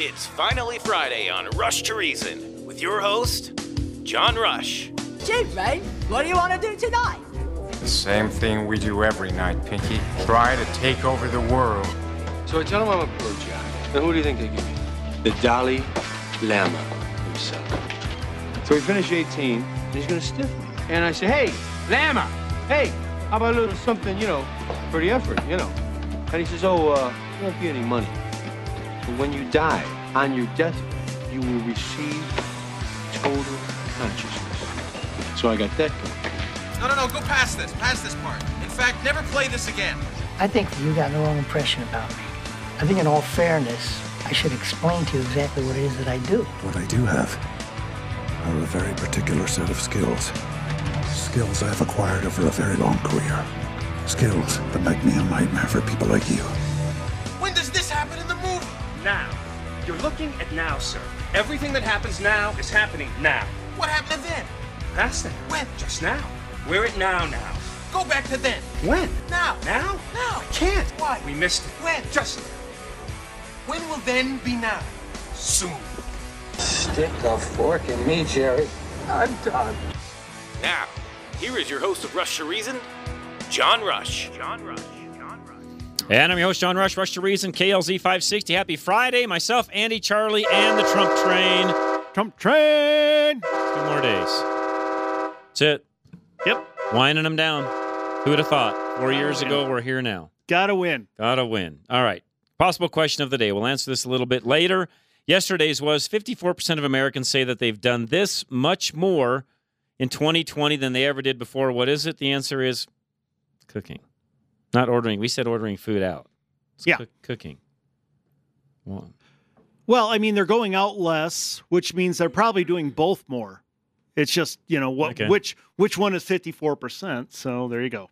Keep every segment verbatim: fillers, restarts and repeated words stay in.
It's finally Friday on Rush to Reason with your host, John Rush. Gee, Ray, what do you want to do tonight? The same thing we do every night, Pinky. Try to take over the world. So I tell him I'm a pro jack. Now who do you think they give me? The Dalai Lama himself. So we finish eighteen, and he's gonna stiff me. And I say, hey, Lama, hey, how about a little something, you know, for the effort, you know? And he says, oh, uh, there won't be any money. But when you die, on your deathbed, you will receive total consciousness. So I got that going. No, no, no, go past this, past this part. In fact, never play this again. I think you got the wrong impression about me. I think in all fairness, I should explain to you exactly what it is that I do. What I do have are a very particular set of skills. Skills I've acquired over a very long career. Skills that make me a nightmare for people like you. When does this happen in the movie? Now. You're looking at now, sir. Everything that happens now is happening now. What happened to then? Past then. When? Just now. We're at now now. Go back to then. When? Now. Now? Now. I can't. Why? We missed it. When? Just When will then be now? Soon. Stick a fork in me, Jerry. I'm done. Now, here is your host of Rush to Reason, John Rush. John Rush. And I'm your host, John Rush, Rush to Reason, K L Z five sixty. Happy Friday. Myself, Andy, Charlie, and the Trump Train. Trump Train! Two more days. That's it. Yep. Winding them down. Who would have thought? Four years ago, we're here now. Gotta win. Gotta win. All right. Possible question of the day. We'll answer this a little bit later. Yesterday's was fifty-four percent of Americans say that they've done this much more in twenty twenty than they ever did before. What is it? The answer is cooking. Not ordering. We said ordering food out. It's yeah. Cook- cooking. Well, well, I mean, they're going out less, which means they're probably doing both more. It's just, you know, what okay. which which one is fifty-four percent. So there you go.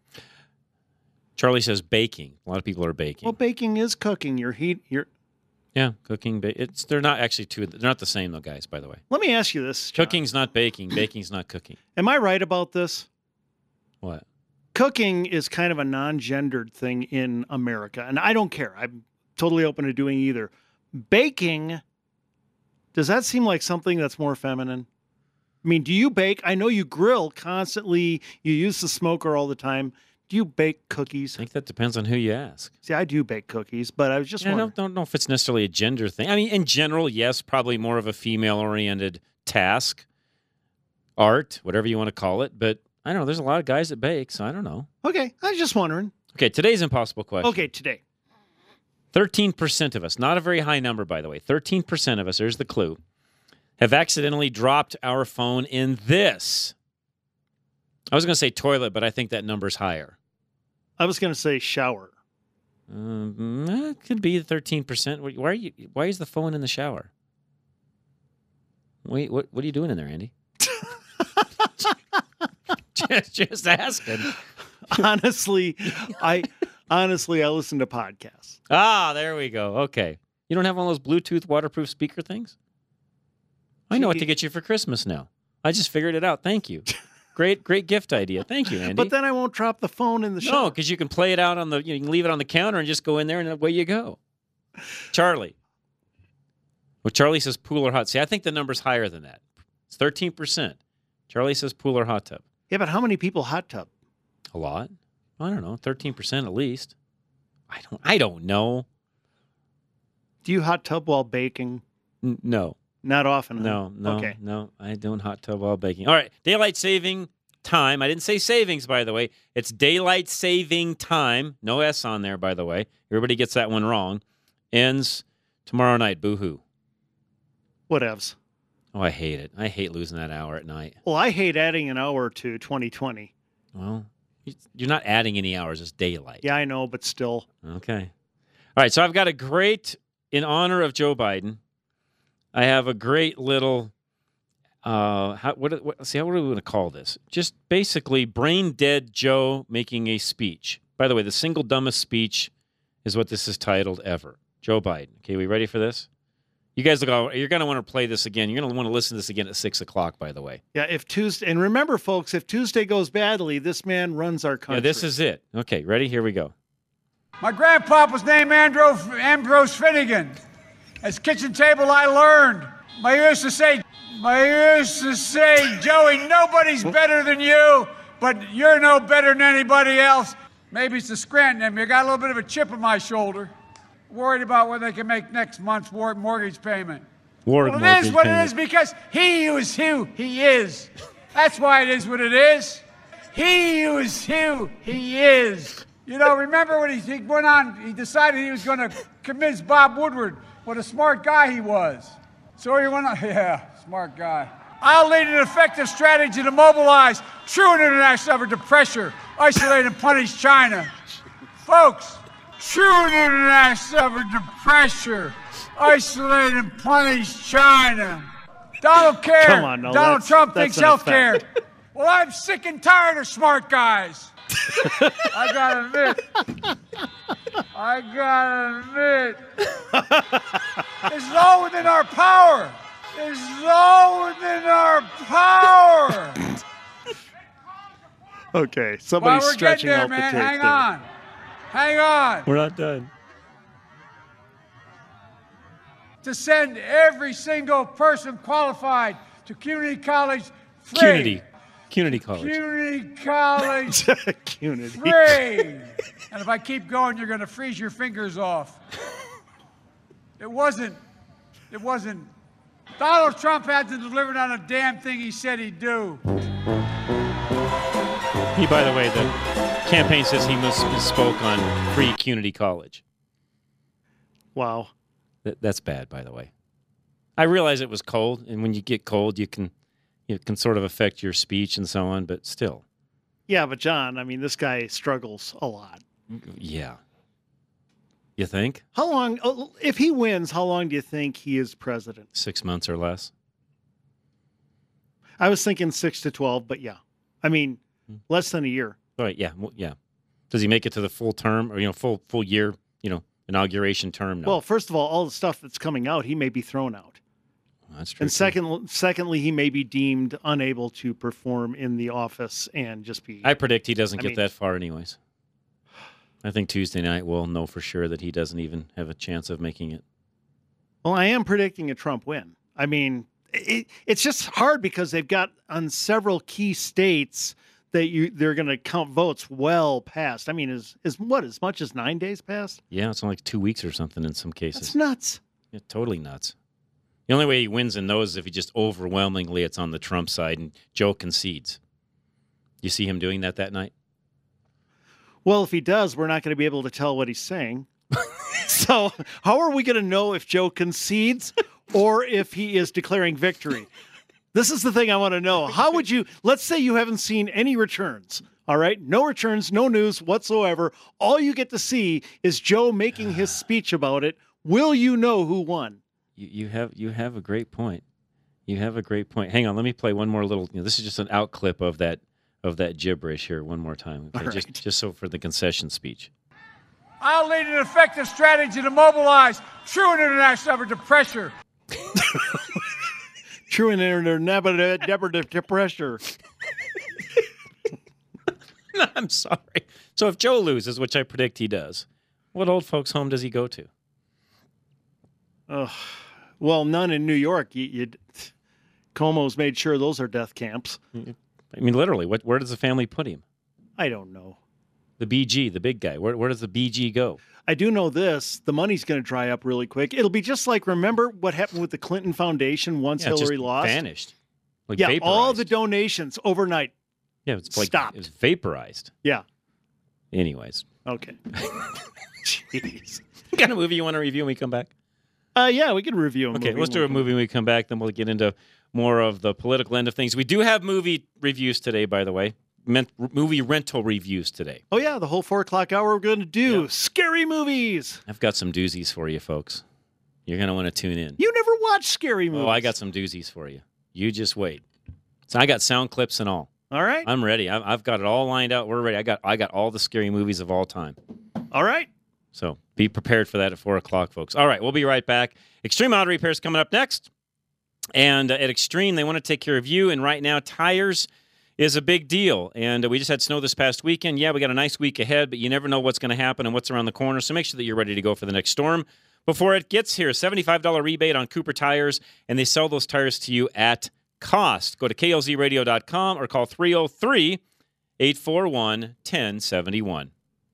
Charlie says baking. A lot of people are baking. Well, baking is cooking. Your heat, your yeah, cooking. Ba- it's they're not actually two. They're not the same though, guys. By the way, let me ask you this: John. Cooking's not baking. Baking's not cooking. Am I right about this? What? Cooking is kind of a non-gendered thing in America, and I don't care. I'm totally open to doing either. Baking, does that seem like something that's more feminine? I mean, do you bake? I know you grill constantly. You use the smoker all the time. Do you bake cookies? I think that depends on who you ask. See, I do bake cookies, but I was just yeah, wondering. I don't, don't know if it's necessarily a gender thing. I mean, in general, yes, probably more of a female-oriented task, art, whatever you want to call it, but I don't know. There's a lot of guys that bake, so I don't know. Okay. I was just wondering. Okay, today's impossible question. Okay, today. thirteen percent of us, not a very high number, by the way, thirteen percent of us, there's the clue, have accidentally dropped our phone in this. I was going to say toilet, but I think that number's higher. I was going to say shower. Um, that could be thirteen percent. Why are you? Why is the phone in the shower? Wait, what? What are you doing in there, Andy? just, just asking. Honestly, I honestly I listen to podcasts. Ah, there we go. Okay, you don't have one of those Bluetooth waterproof speaker things? I know what to get you for Christmas now. I just figured it out. Thank you. Great, great gift idea. Thank you, Andy. But then I won't drop the phone in the shower. No, because you can play it out on the. You can leave it on the counter and just go in there, and away you go. Charlie. Well, Charlie says pool or hot. See, I think the number's higher than that. It's thirteen percent. Charlie says pool or hot tub. Yeah, but how many people hot tub? A lot. I don't know. Thirteen percent at least. I don't. I don't know. Do you hot tub while baking? N- no. Not often. No, no, okay. no. I don't hot tub while baking. All right. Daylight saving time. I didn't say savings, by the way. It's daylight saving time. No S on there, by the way. Everybody gets that one wrong. Ends tomorrow night. Boo-hoo. Whatevs. Oh, I hate it. I hate losing that hour at night. Well, I hate adding an hour to twenty twenty. Well, you're not adding any hours. It's daylight. Yeah, I know, but still. Okay. All right. So I've got a great, in honor of Joe Biden, I have a great little, uh, how, what, what, see, what are we going to call this? Just basically brain dead Joe making a speech. By the way, the single dumbest speech is what this is titled ever. Joe Biden. Okay, we ready for this? You guys look. You're going to want to play this again. You're going to want to listen to this again at six o'clock. By the way. Yeah. If Tuesday, and remember, folks, if Tuesday goes badly, this man runs our country. Yeah, this is it. Okay, ready? Here we go. My grandpa was named Andro, Ambrose Finnegan. As kitchen table, I learned. I used to say, I used to say, Joey, nobody's better than you, but you're no better than anybody else. Maybe it's the Scranton in me. I got a little bit of a chip on my shoulder. Worried about whether they can make next month's mortgage payment. War well, it is what payment. It is because he is who he is. That's why it is what it is. He is who he is. You know, remember when he, he went on, he decided he was going to convince Bob Woodward what a smart guy he was. So he went on, yeah, smart guy. I'll lead an effective strategy to mobilize true international effort to pressure, isolate, and punish China. Folks, true international effort to pressure, isolate, and punish China. Donald care. Come on, no, Donald that's, Trump that's thinks health care. Well, I'm sick and tired of smart guys. I gotta admit. I gotta admit. This is all within our power. This is all within our power. Okay, somebody's well, we're stretching there, out man. the tape Hang there. on. Hang on. We're not done. To send every single person qualified to community college free. Cunity. Cunity College. Community college Cunity. free. And if I keep going, you're going to freeze your fingers off. It wasn't, it wasn't. Donald Trump hasn't delivered on a damn thing he said he'd do. He, by the way, the campaign says he mis- misspoke on free Cunity College. Wow. Th- that's bad, by the way. I realize it was cold, and when you get cold, you can it can sort of affect your speech and so on, but still. Yeah, but John, I mean, this guy struggles a lot. Yeah. You think? How long, if he wins, how long do you think he is president? Six months or less. I was thinking six to twelve, but yeah. I mean, less than a year. All right, yeah, well, yeah. Does he make it to the full term or, you know, full full year, you know, inauguration term? No. Well, first of all, all the stuff that's coming out, he may be thrown out. That's true. And second, secondly, he may be deemed unable to perform in the office and just be... I predict he doesn't I get mean, that far anyways. I think Tuesday night we'll know for sure that he doesn't even have a chance of making it. Well, I am predicting a Trump win. I mean, it, it's just hard because they've got on several key states that you they're going to count votes well past. I mean, is is what, as much as nine days past? Yeah, it's only like two weeks or something in some cases. That's nuts. Yeah, totally nuts. The only way he wins in those is if he just overwhelmingly it's on the Trump side and Joe concedes. You see him doing that that night? Well, if he does, we're not going to be able to tell what he's saying. So how are we going to know if Joe concedes or if he is declaring victory? This is the thing I want to know. How would you, let's say you haven't seen any returns, all right? No returns, no news whatsoever. All you get to see is Joe making his speech about it. Will you know who won? You, you have you have a great point. You have a great point. Hang on, let me play one more little, you know, this is just an out clip of that of that gibberish here one more time. Okay, All just right. just so for the concession speech. I'll lead an effective strategy to mobilize true international effort to pressure. True and internet pressure. I'm sorry. So if Joe loses, which I predict he does, what old folks' home does he go to? Oh, well, none in New York. You, you, Como's made sure those are death camps. I mean, literally, what? Where does the family put him? I don't know. The B G, the big guy. Where, where does the B G go? I do know this. The money's going to dry up really quick. It'll be just like, remember what happened with the Clinton Foundation once Yeah, it Hillary just lost? vanished. Like yeah, vaporized. all the donations overnight. Yeah, it's like stopped. It was vaporized. Yeah. Anyways. Okay. Jeez. What kind of movie you want to review when we come back? Uh, yeah, we can review a Okay, movie. let's do a movie when we come back. Then we'll get into more of the political end of things. We do have movie reviews today, by the way. Meant, movie rental reviews today. Oh, yeah, the whole four o'clock hour we're going to do scary movies. I've got some doozies for you, folks. You're going to want to tune in. You never watch scary movies. Oh, I got some doozies for you. You just wait. So I got sound clips and all. All right. I'm ready. I- I've got it all lined out. We're ready. I got I got all the scary movies of all time. All right. So be prepared for that at four o'clock, folks. All right, we'll be right back. Extreme Auto Repair is coming up next. And uh, at Extreme, they want to take care of you. And right now, tires is a big deal. And uh, we just had snow this past weekend. Yeah, we got a nice week ahead, but you never know what's going to happen and what's around the corner. So make sure that you're ready to go for the next storm. before it gets here. seventy-five dollars rebate on Cooper tires, and they sell those tires to you at cost. Go to K L Z radio dot com or call three oh three, eight four one, one oh seven one.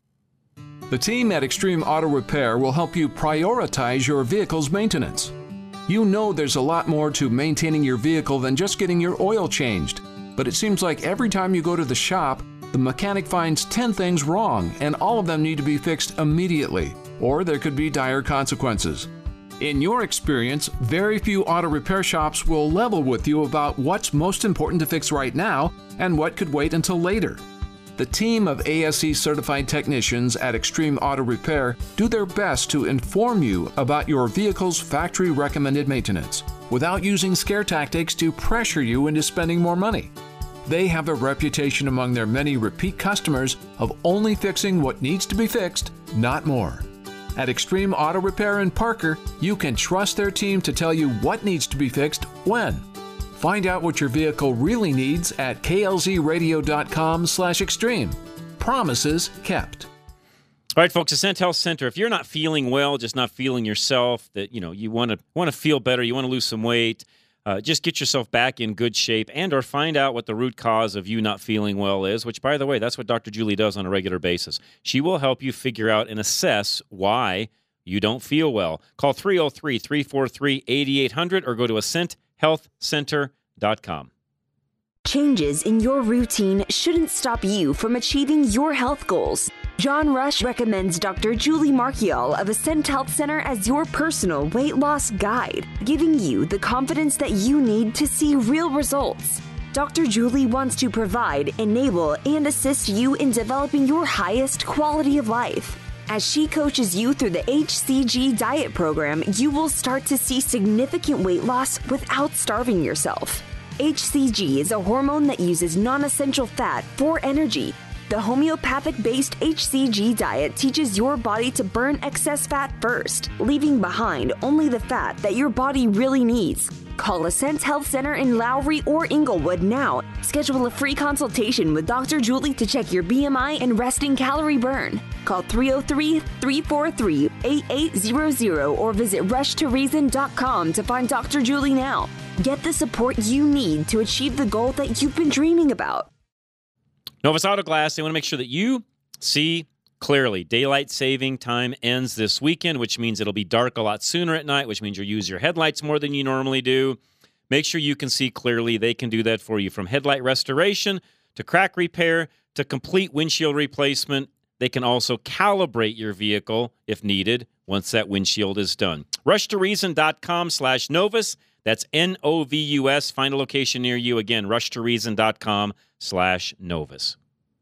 The team at Extreme Auto Repair will help you prioritize your vehicle's maintenance. You know there's a lot more to maintaining your vehicle than just getting your oil changed. But it seems like every time you go to the shop, the mechanic finds ten things wrong, and all of them need to be fixed immediately, or there could be dire consequences. In your experience, very few auto repair shops will level with you about what's most important to fix right now and what could wait until later. The team of A S E certified technicians at Extreme Auto Repair do their best to inform you about your vehicle's factory recommended maintenance without using scare tactics to pressure you into spending more money. They have a reputation among their many repeat customers of only fixing what needs to be fixed, not more. At Extreme Auto Repair in Parker, you can trust their team to tell you what needs to be fixed when. Find out what your vehicle really needs at K L Z radio dot com slash extreme. Promises kept. All right, folks, Ascent Health Center. If you're not feeling well, just not feeling yourself, that you know you want to want to feel better, you want to lose some weight, uh, just get yourself back in good shape, and or find out what the root cause of you not feeling well is. Which, by the way, that's what Doctor Julie does on a regular basis. She will help you figure out and assess why you don't feel well. Call three oh three, three four three, eight eight hundred or go to ascent health center dot com. Changes in your routine shouldn't stop you from achieving your health goals. John Rush recommends Doctor Julie Marchiol of Ascent Health Center as your personal weight loss guide, giving you the confidence that you need to see real results. Doctor Julie wants to provide, enable, and assist you in developing your highest quality of life. As she coaches you through the H C G diet program, you will start to see significant weight loss without starving yourself. H C G is a hormone that uses non-essential fat for energy. The homeopathic-based H C G diet teaches your body to burn excess fat first, leaving behind only the fat that your body really needs. Call Ascent Health Center in Lowry or Inglewood now. Schedule a free consultation with Doctor Julie to check your B M I and resting calorie burn. Call three oh three, three four three, eight eight hundred or visit rush to reason dot com to find Doctor Julie now. Get the support you need to achieve the goal that you've been dreaming about. Novus Auto Glass, they want to make sure that you see clearly. Daylight saving time ends this weekend, which means it'll be dark a lot sooner at night, which means you'll use your headlights more than you normally do. Make sure you can see clearly. They can do that for you. From headlight restoration to crack repair to complete windshield replacement, they can also calibrate your vehicle if needed once that windshield is done. rush to reason dot com slash Novus. That's N O V U S. Find a location near you. Again, rush to reason dot com slash Novus.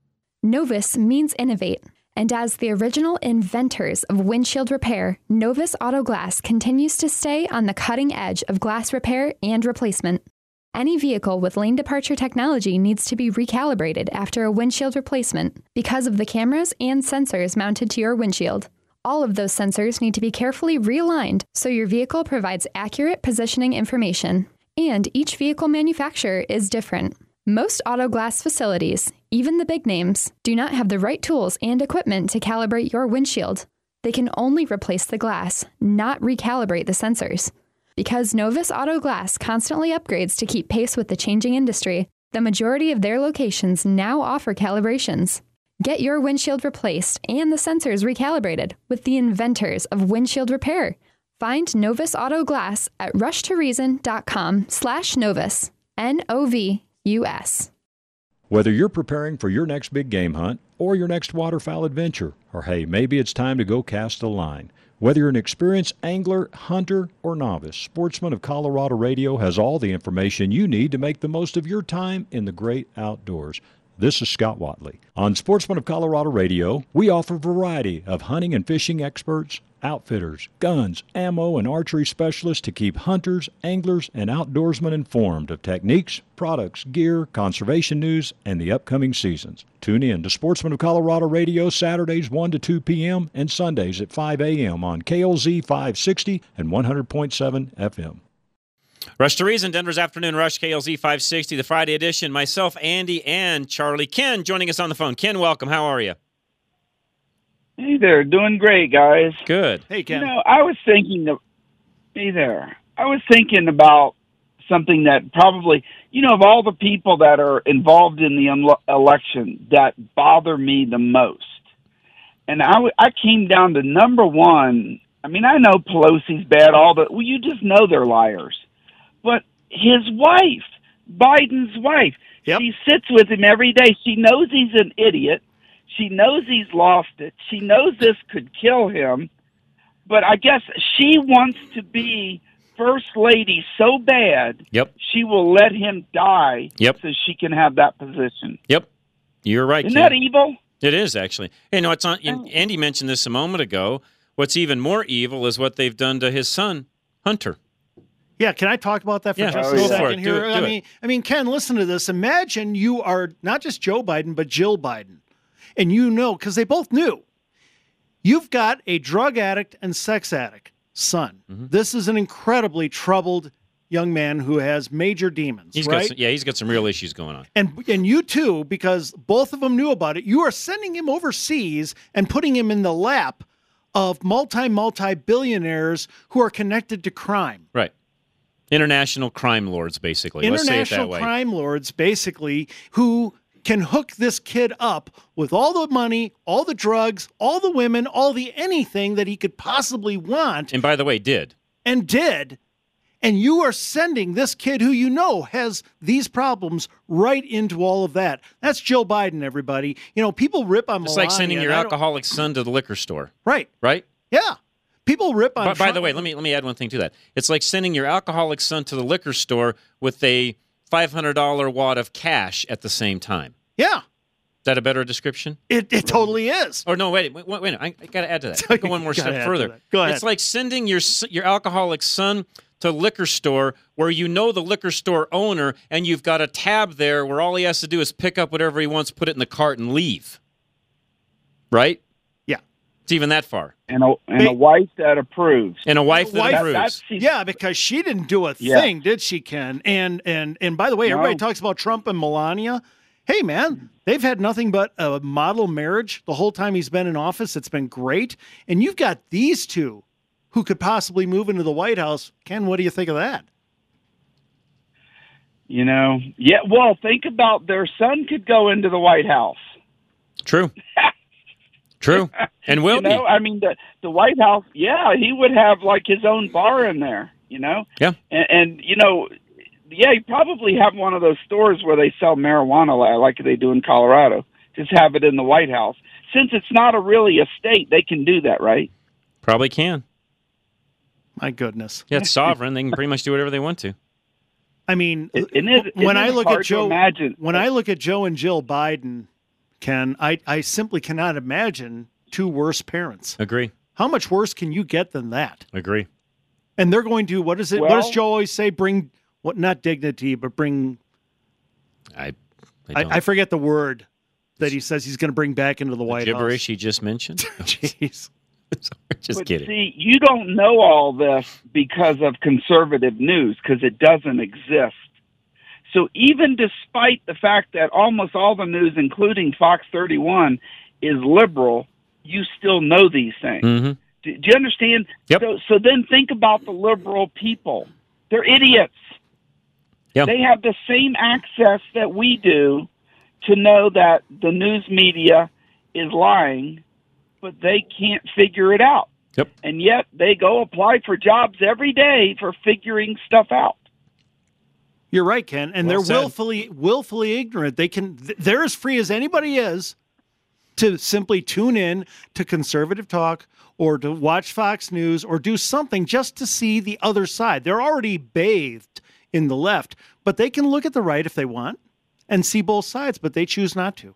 Novus means innovate. And as the original inventors of windshield repair, Novus Auto Glass continues to stay on the cutting edge of glass repair and replacement. Any vehicle with lane departure technology needs to be recalibrated after a windshield replacement because of the cameras and sensors mounted to your windshield. All of those sensors need to be carefully realigned so your vehicle provides accurate positioning information. And each vehicle manufacturer is different. Most auto glass facilities, even the big names, do not have the right tools and equipment to calibrate your windshield. They can only replace the glass, not recalibrate the sensors. Because Novus Auto Glass constantly upgrades to keep pace with the changing industry, the majority of their locations now offer calibrations. Get your windshield replaced and the sensors recalibrated with the inventors of windshield repair. Find Novus Auto Glass at rush to reason dot com slash Novus, N O V U S. Whether you're preparing for your next big game hunt or your next waterfowl adventure, or hey, maybe it's time to go cast a line. Whether you're an experienced angler, hunter, or novice, Sportsman of Colorado Radio has all the information you need to make the most of your time in the great outdoors. This is Scott Watley. On Sportsman of Colorado Radio, we offer a variety of hunting and fishing experts, outfitters, guns, ammo, and archery specialists to keep hunters, anglers, and outdoorsmen informed of techniques, products, gear, conservation news, and the upcoming seasons. Tune in to Sportsman of Colorado Radio Saturdays one to two p.m. and Sundays at five a.m. on K L Z five sixty and one hundred point seven F M. Rush to Reason, Denver's Afternoon Rush, K L Z five sixty, the Friday edition. Myself, Andy, and Charlie. Ken joining us on the phone. Ken, welcome. How are you? Hey there, doing great, guys. Good. Hey, Ken. You know, I was thinking of, hey there, I was thinking about something that probably, you know, of all the people that are involved in the un- election that bother me the most. And I, w- I came down to number one. I mean, I know Pelosi's bad, all the, well, you just know they're liars. But his wife, Biden's wife, yep. she sits with him every day. She knows he's an idiot. She knows he's lost it. She knows this could kill him. But I guess she wants to be first lady so bad, yep. she will let him die yep. so she can have that position. Yep. You're right. Isn't Ken. that evil? It is, actually. Hey, no, it's on. Andy mentioned this a moment ago. What's even more evil is what they've done to his son, Hunter. Yeah, can I talk about that for yeah, just go a second for it. here? Do it, I do mean, it. I mean, Ken, listen to this. Imagine you are not just Joe Biden, but Jill Biden. And you know, because they both knew, you've got a drug addict and sex addict son. Mm-hmm. This is an incredibly troubled young man who has major demons, he's right? Got some, yeah, he's got some real issues going on. And and you too, because both of them knew about it, you are sending him overseas and putting him in the lap of multi, multi-billionaires who are connected to crime. Right. International crime lords, basically. Let's say it that International way. crime lords, basically, who can hook this kid up with all the money, all the drugs, all the women, all the anything that he could possibly want. And by the way, did. And did. And you are sending this kid who you know has these problems right into all of that. That's Joe Biden, everybody. You know, people rip on It's Melania. like sending your alcoholic son to the liquor store. Right. Right? Yeah. People rip on By, by Trump. the way, let me let me add one thing to that. It's like sending your alcoholic son to the liquor store with a five hundred dollars wad of cash at the same time. Yeah. Is that a better description? It it totally is. Oh, no, wait, wait, wait, wait I, I got to add to that. Go one more step add further. to that. Go ahead. It's like sending your your alcoholic son to a liquor store where you know the liquor store owner and you've got a tab there where all he has to do is pick up whatever he wants, put it in the cart, and leave. Right? Yeah. It's even that far. And a, and a wife that approves. And a wife that Wife- approves. Yeah, because she didn't do a Yeah. thing, did she, Ken? And and and by the way, No. everybody talks about Trump and Melania. Hey, man, they've had nothing but a model marriage the whole time he's been in office. It's been great. And you've got these two who could possibly move into the White House. Ken, what do you think of that? You know, yeah, well, think about their son could go into the White House. True. True. And will you know, be. I mean, the, the White House, yeah, he would have like his own bar in there, you know? Yeah. And, and you know, yeah, he'd probably have one of those stores where they sell marijuana like they do in Colorado. Just have it in the White House. Since it's not a really a state, they can do that, right? Probably can. My goodness. Yeah, it's sovereign. They can pretty much do whatever they want to. I mean, It- it is- it when is I look hard at to Joe, imagine. when I look at Joe and Jill Biden, Ken, I, I simply cannot imagine two worse parents. Agree. How much worse can you get than that? Agree. And they're going to, what is it? what does Well- Joe always say? Bring, what, not dignity, but bring, I I, I, don't. I forget the word that he says he's going to bring back into the White gibberish House. he just mentioned. Jeez. Just but kidding. see, you don't know all this because of conservative news, because it doesn't exist. So even despite the fact that almost all the news, including Fox thirty-one, is liberal, you still know these things. Mm-hmm. Do, do you understand? Yep. So, so then think about the liberal people. They're idiots. Yep. They have the same access that we do to know that the news media is lying, but they can't figure it out. Yep. And yet they go apply for jobs every day for figuring stuff out. You're right, Ken. And Well they're said. willfully, willfully ignorant. They can, they're as free as anybody is to simply tune in to conservative talk or to watch Fox News or do something just to see the other side. They're already bathed in the left, but they can look at the right if they want and see both sides, but they choose not to.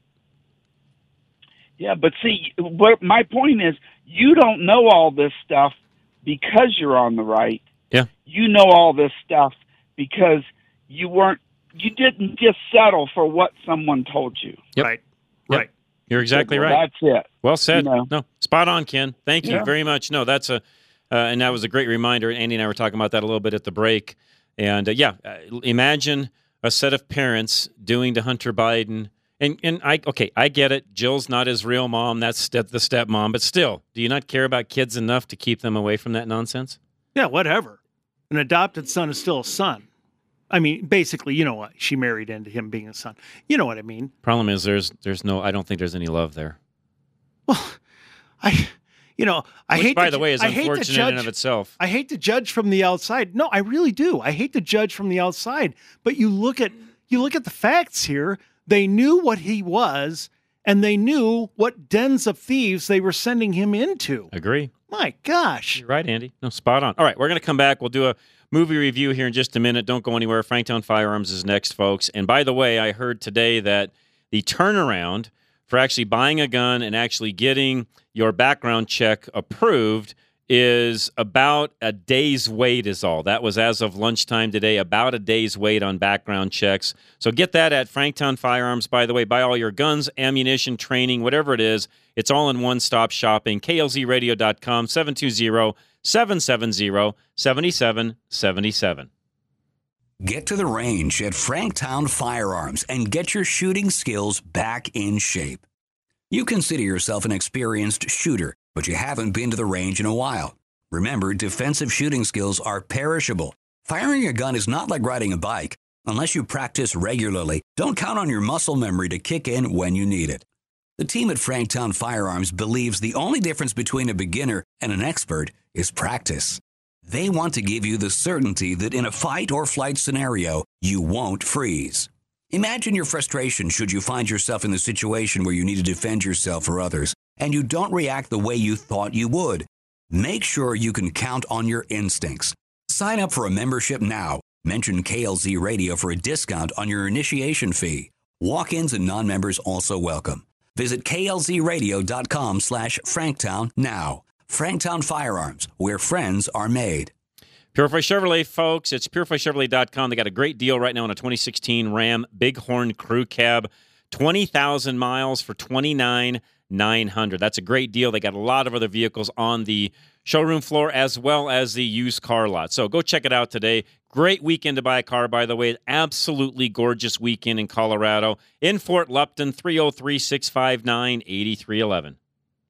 Yeah, but see, what my point is, you don't know all this stuff because you're on the right. Yeah. You know all this stuff because you weren't, you didn't just settle for what someone told you. Yep. Right. Yep. Right. You're exactly Well, right. That's it. Well said. You know. No, spot on, Ken. Thank you Yeah. very much. No, that's a, uh, and that was a great reminder. Andy and I were talking about that a little bit at the break. And uh, yeah, uh, imagine a set of parents doing to Hunter Biden And and I okay, I get it. Jill's not his real mom. That's step, the stepmom. But still, do you not care about kids enough to keep them away from that nonsense? Yeah, whatever. An adopted son is still a son. I mean, basically, you know what? She married into him being a son. You know what I mean? Problem is, there's there's no. I don't think there's any love there. Well, I, you know, I Which, hate. by to, the way, is I hate to unfortunate judge, in and of itself. I hate to judge from the outside. No, I really do. I hate to judge from the outside. But you look at you look at the facts here. They knew what he was, and they knew what dens of thieves they were sending him into. Agree. My gosh. You're right, Andy. No, spot on. All right, we're going to come back. We'll do a movie review here in just a minute. Don't go anywhere. Franktown Firearms is next, folks. And by the way, I heard today that the turnaround for actually buying a gun and actually getting your background check approved is about a day's wait is all. That was as of lunchtime today, about a day's wait on background checks. So get that at Franktown Firearms. By the way, buy all your guns, ammunition, training, whatever it is. It's all in one-stop shopping. K L Z radio dot com, seven two zero, seven seven zero, seven seven seven seven. Get to the range at Franktown Firearms and get your shooting skills back in shape. You consider yourself an experienced shooter, but you haven't been to the range in a while. Remember, defensive shooting skills are perishable. Firing a gun is not like riding a bike. Unless you practice regularly, don't count on your muscle memory to kick in when you need it. The team at Franktown Firearms believes the only difference between a beginner and an expert is practice. They want to give you the certainty that in a fight or flight scenario, you won't freeze. Imagine your frustration should you find yourself in the situation where you need to defend yourself or others, and you don't react the way you thought you would. Make sure you can count on your instincts. Sign up for a membership now. Mention K L Z Radio for a discount on your initiation fee. Walk-ins and non-members also welcome. Visit K L Z radio dot com slash Franktown now. Franktown Firearms, where friends are made. Purify Chevrolet, folks. It's purify chevrolet dot com. They got a great deal right now on a twenty sixteen Ram Bighorn Crew Cab. twenty thousand miles for twenty-nine thousand nine hundred dollars. That's a great deal. They got a lot of other vehicles on the showroom floor as well as the used car lot. So go check it out today. Great weekend to buy a car, by the way. Absolutely gorgeous weekend in Colorado. In Fort Lupton, three oh three, six five nine, eight three one one.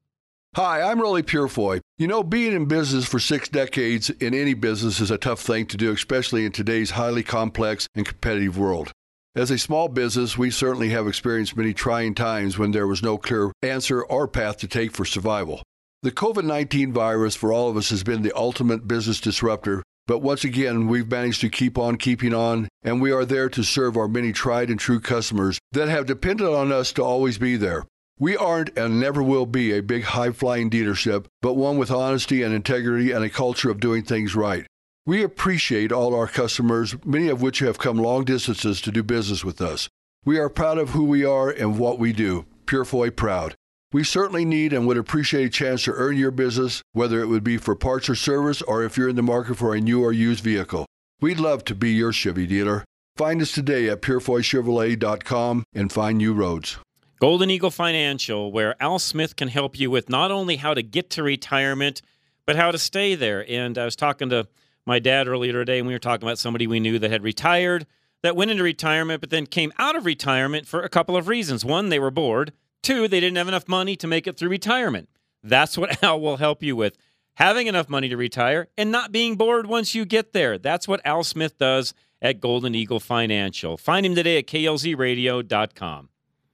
Hi, I'm Rolly Purefoy. You know, being in business for six decades in any business is a tough thing to do, especially in today's highly complex and competitive world. As a small business, we certainly have experienced many trying times when there was no clear answer or path to take for survival. The COVID nineteen virus for all of us has been the ultimate business disruptor, but once again, we've managed to keep on keeping on, and we are there to serve our many tried and true customers that have depended on us to always be there. We aren't and never will be a big high-flying dealership, but one with honesty and integrity and a culture of doing things right. We appreciate all our customers, many of which have come long distances to do business with us. We are proud of who we are and what we do. Purefoy proud. We certainly need and would appreciate a chance to earn your business, whether it would be for parts or service or if you're in the market for a new or used vehicle. We'd love to be your Chevy dealer. Find us today at purifoy chevrolet dot com and find new roads. Golden Eagle Financial, where Al Smith can help you with not only how to get to retirement, but how to stay there. And I was talking to my dad earlier today, and we were talking about somebody we knew that had retired, that went into retirement, but then came out of retirement for a couple of reasons. One, they were bored. Two, they didn't have enough money to make it through retirement. That's what Al will help you with. Having enough money to retire and not being bored once you get there. That's what Al Smith does at Golden Eagle Financial. Find him today at K L Z radio dot com.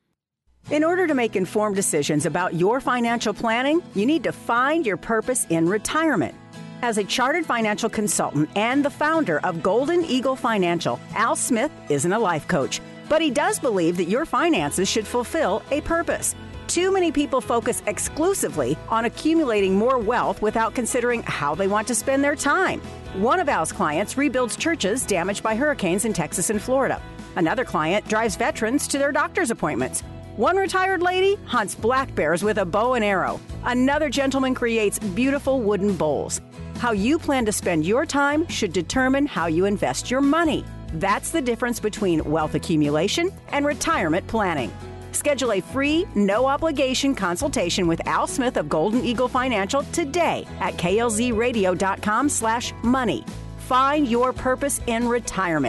In order to make informed decisions about your financial planning, you need to find your purpose in retirement. As a chartered financial consultant and the founder of Golden Eagle Financial, Al Smith isn't a life coach, but he does believe that your finances should fulfill a purpose. Too many people focus exclusively on accumulating more wealth without considering how they want to spend their time. One of Al's clients rebuilds churches damaged by hurricanes in Texas and Florida. Another client drives veterans to their doctor's appointments. One retired lady hunts black bears with a bow and arrow. Another gentleman creates beautiful wooden bowls. How you plan to spend your time should determine how you invest your money. That's the difference between wealth accumulation and retirement planning. Schedule a free, no-obligation consultation with Al Smith of Golden Eagle Financial today at K L Z radio dot com slash money. Find your purpose in retirement.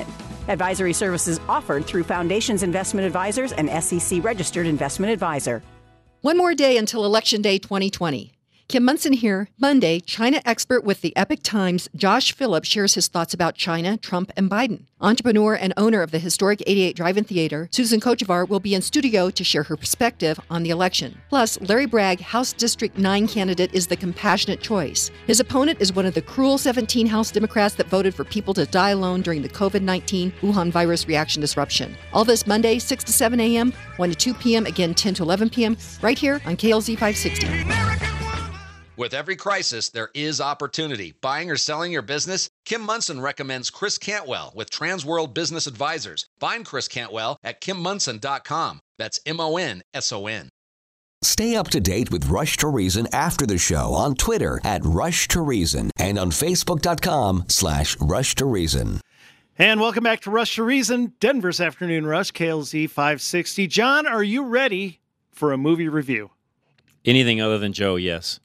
Advisory services offered through Foundations Investment Advisors and S E C registered investment advisor. One more day until Election Day twenty twenty. Kim Munson here. Monday, China expert with the Epoch Times, Josh Phillips, shares his thoughts about China, Trump, and Biden. Entrepreneur and owner of the historic eighty-eight Drive-In Theater, Susan Kochevar, will be in studio to share her perspective on the election. Plus, Larry Bragg, House District nine candidate, is the compassionate choice. His opponent is one of the cruel seventeen House Democrats that voted for people to die alone during the covid nineteen Wuhan virus reaction disruption. All this Monday, six to seven a.m., one to two p.m., again ten to eleven p.m., right here on K L Z five sixty. With every crisis, there is opportunity. Buying or selling your business? Kim Munson recommends Chris Cantwell with Transworld Business Advisors. Find Chris Cantwell at kim munson dot com. That's M O N S O N. Stay up to date with Rush to Reason after the show on Twitter at Rush to Reason and on Facebook dot com slash Rush to Reason. And welcome back to Rush to Reason, Denver's Afternoon Rush, K L Z five sixty. John, are you ready for a movie review? Anything other than Joe, yes.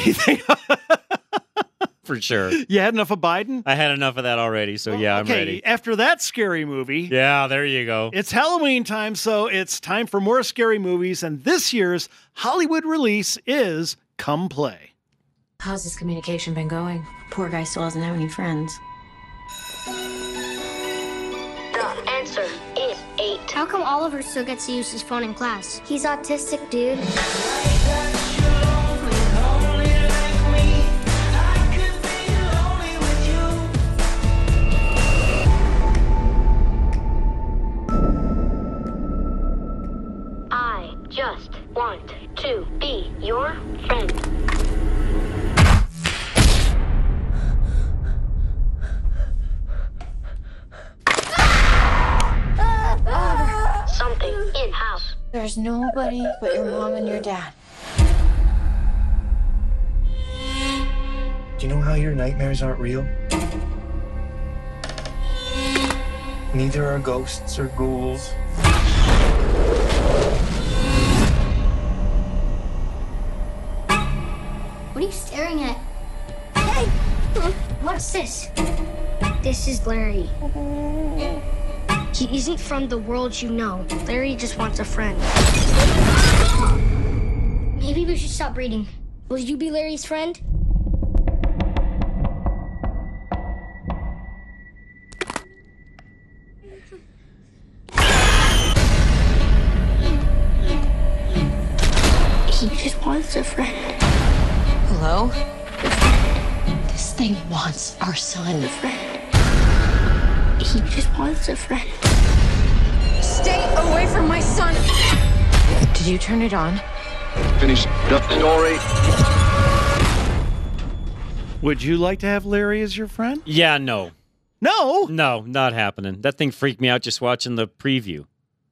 For sure. You had enough of Biden? I had enough of that already, so yeah, I'm okay, ready. After that scary movie. Yeah, there you go. It's Halloween time, so it's time for more scary movies, and this year's Hollywood release is Come Play. How's this communication been going? Poor guy still doesn't have any friends. The answer is eight. How come Oliver still gets to use his phone in class? He's autistic, dude. Just want to be your friend. Something in house. There's nobody but your mom and your dad. Do you know how your nightmares aren't real? Neither are ghosts or ghouls. What are you staring at? Hey! What's this? This is Larry. He isn't from the world you know. Larry just wants a friend. Maybe we should stop reading. Will you be Larry's friend? He just wants a friend. Hello? This thing wants our son. A friend. He just wants a friend. Stay away from my son! Did you turn it on? Finish the story. Would you like to have Larry as your friend? Yeah, no. No? No, not happening. That thing freaked me out just watching the preview.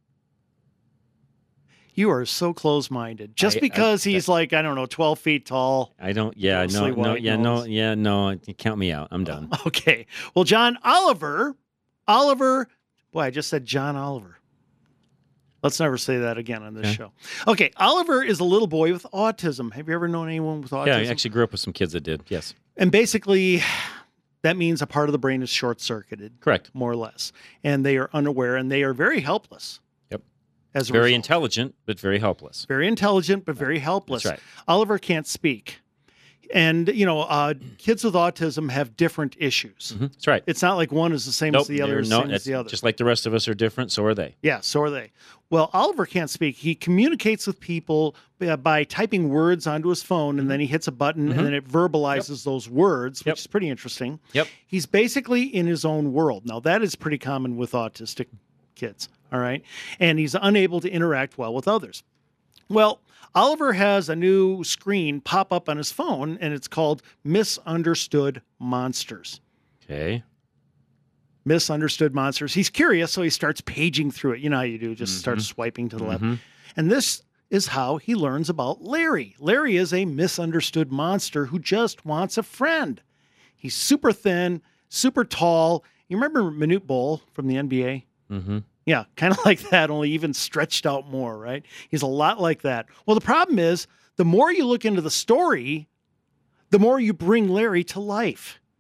You are so close-minded. Just I, because I, he's I, like, I don't know, twelve feet tall. I don't, yeah, no, no, yeah, nose. no, yeah, no, count me out. I'm done. Okay. Well, John Oliver, Oliver, boy, I just said John Oliver. Let's never say that again on this okay. show. Okay, Oliver is a little boy with autism. Have you ever known anyone with autism? Yeah, I actually grew up with some kids that did, yes. And basically, that means a part of the brain is short-circuited. Correct. More or less. And they are unaware, and they are very helpless. As very result. intelligent, but very helpless. Very intelligent, but very helpless. That's right. Oliver can't speak. And, you know, uh, kids with autism have different issues. Mm-hmm. That's right. It's not like one is the same nope, as the other, is no, the same as the other. Just like the rest of us are different, so are they. Yeah, so are they. Well, Oliver can't speak. He communicates with people by typing words onto his phone, and mm-hmm. then he hits a button, mm-hmm. and then it verbalizes yep. those words, which yep. is pretty interesting. Yep. He's basically in his own world. Now, that is pretty common with autistic kids. All right. And he's unable to interact well with others. Well, Oliver has a new screen pop up on his phone, and it's called Misunderstood Monsters. Okay. Misunderstood Monsters. He's curious, so he starts paging through it. You know how you do, just mm-hmm. start swiping to the mm-hmm. left. And this is how he learns about Larry. Larry is a misunderstood monster who just wants a friend. He's super thin, super tall. You remember Manute Bol from the N B A? Mm-hmm. Yeah, kind of like that, only even stretched out more, right? He's a lot like that. Well, the problem is, the more you look into the story, the more you bring Larry to life.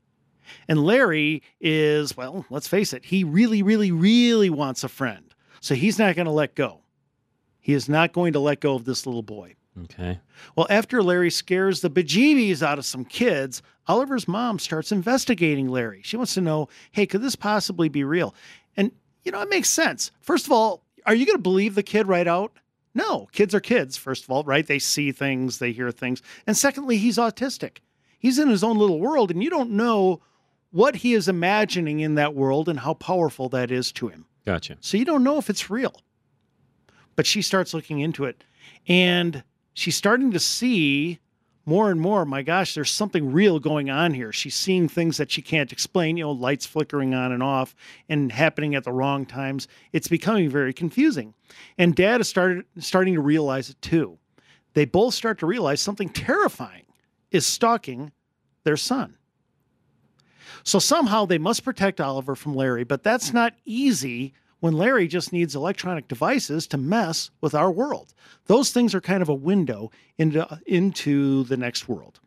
And Larry is, well, let's face it, he really, really, really wants a friend. So he's not going to let go. He is not going to let go of this little boy. Okay. Well, after Larry scares the bejeebies out of some kids, Oliver's mom starts investigating Larry. She wants to know, hey, could this possibly be real? And, you know, it makes sense. First of all, are you going to believe the kid right out? No, kids are kids, first of all, right? They see things, they hear things. And secondly, he's autistic. He's in his own little world, and you don't know what he is imagining in that world and how powerful that is to him. Gotcha. So you don't know if it's real. But she starts looking into it, and she's starting to see more and more, my gosh, there's something real going on here. She's seeing things that she can't explain, you know, lights flickering on and off and happening at the wrong times. It's becoming very confusing. And Dad is started, starting to realize it too. They both start to realize something terrifying is stalking their son. So somehow they must protect Oliver from Larry, but that's not easy when Larry just needs electronic devices to mess with our world. Those things are kind of a window into, into the next world.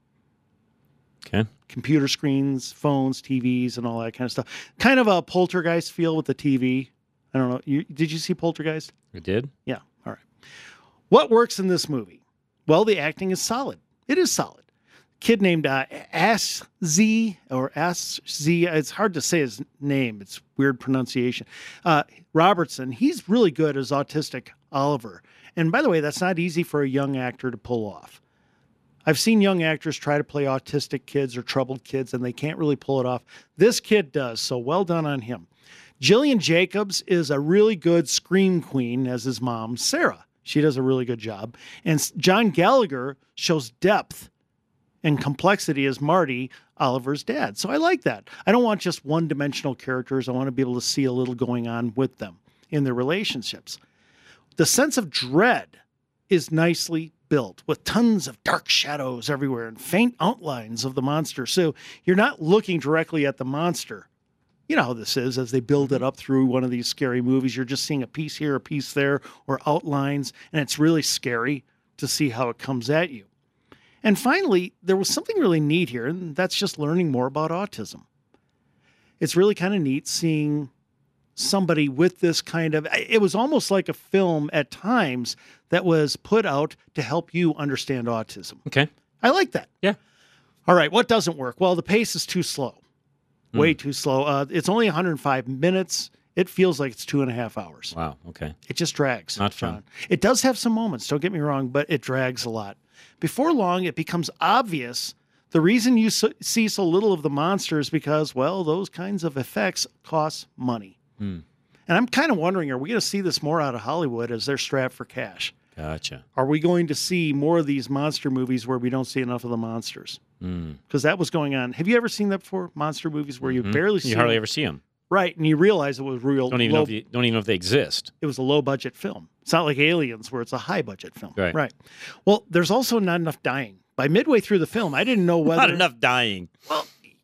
Okay. Computer screens, phones, T Vs, and all that kind of stuff. Kind of a Poltergeist feel with the T V. I don't know. You, did you see Poltergeist? I did. Yeah. All right. What works in this movie? Well, the acting is solid. It is solid. Kid named uh, Ash Z or Ash Z. It's hard to say his name. It's weird pronunciation. Uh, Robertson. He's really good as autistic Oliver. And by the way, that's not easy for a young actor to pull off. I've seen young actors try to play autistic kids or troubled kids, and they can't really pull it off. This kid does, so well done on him. Jillian Jacobs is a really good scream queen as his mom, Sarah. She does a really good job. And John Gallagher shows depth and complexity as Marty, Oliver's dad. So I like that. I don't want just one-dimensional characters. I want to be able to see a little going on with them in their relationships. The sense of dread is nicely built with tons of dark shadows everywhere and faint outlines of the monster. So you're not looking directly at the monster. You know how this is as they build it up through one of these scary movies. You're just seeing a piece here, a piece there, or outlines, and it's really scary to see how it comes at you. And finally, there was something really neat here, and that's just learning more about autism. It's really kind of neat seeing somebody with this kind of, it was almost like a film at times that was put out to help you understand autism. Okay. I like that. Yeah. All right. What doesn't work? Well, the pace is too slow. Way Mm. too slow. Uh, it's only one hundred five minutes. It feels like it's two and a half hours. Wow. Okay. It just drags. Not fun. John. It does have some moments, don't get me wrong, but it drags a lot. Before long, it becomes obvious the reason you so, see so little of the monster is because, well, those kinds of effects cost money. Hmm. And I'm kind of wondering, are we going to see this more out of Hollywood as they're strapped for cash? Gotcha. Are we going to see more of these monster movies where we don't see enough of the monsters? Hmm. Because that was going on. Have you ever seen that before? Monster movies where you Mhm. barely see You hardly them? ever see them. Right, and you realize it was real. Don't even low, know if you, don't even know if they exist. It was a low budget film. It's not like Aliens where it's a high budget film. Right. Right. Well, there's also not enough dying. By midway through the film, I didn't know whether Not enough dying. Well,